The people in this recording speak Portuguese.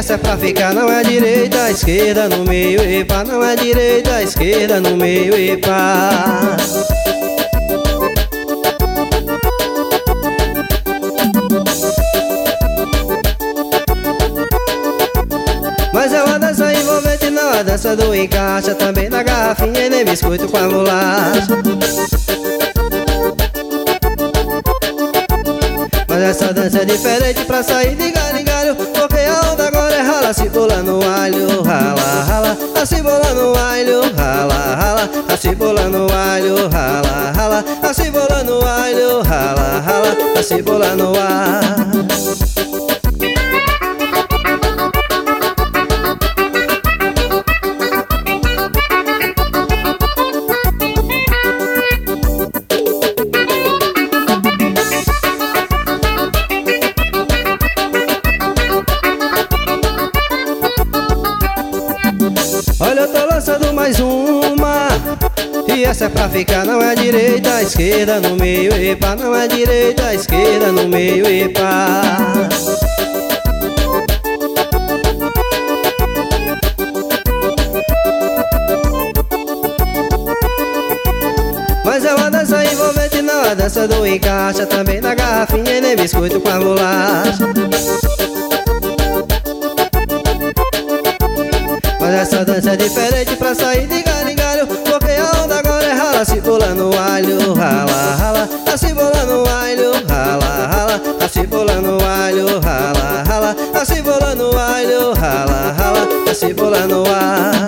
essa é pra ficar, não é direita, esquerda no meio e pá. Não é direita, esquerda no meio e pá. Mas é uma dança envolvente, não a dança do encaixa. Também na garrafinha e nem biscoito com a bolacha. Mas essa dança é diferente pra sair de galho em galho, porque a onda agora é rala, se bola no alho. Rala, rala, a se bola no alho. Rala, rala, a se bola no alho. Rala, rala, a se bola no alho. Rala, rala, a se bola no ar. Olha, eu tô lançando mais uma, e essa é pra ficar, não é direita, esquerda no meio e pá. Não é direita, esquerda no meio e pá. Mas é uma dança envolvente, não a dança do encaixa. Também na garrafinha e nem biscoito com a bolacha. Mas essa dança é diferente pra sair de galho em galho, porque a onda agora é rala, se bola no alho. Rala, rala, a se bola no alho. Rala, rala, a se bola no alho. Rala, rala, a se bola no alho. Rala, rala, a se bola no ar.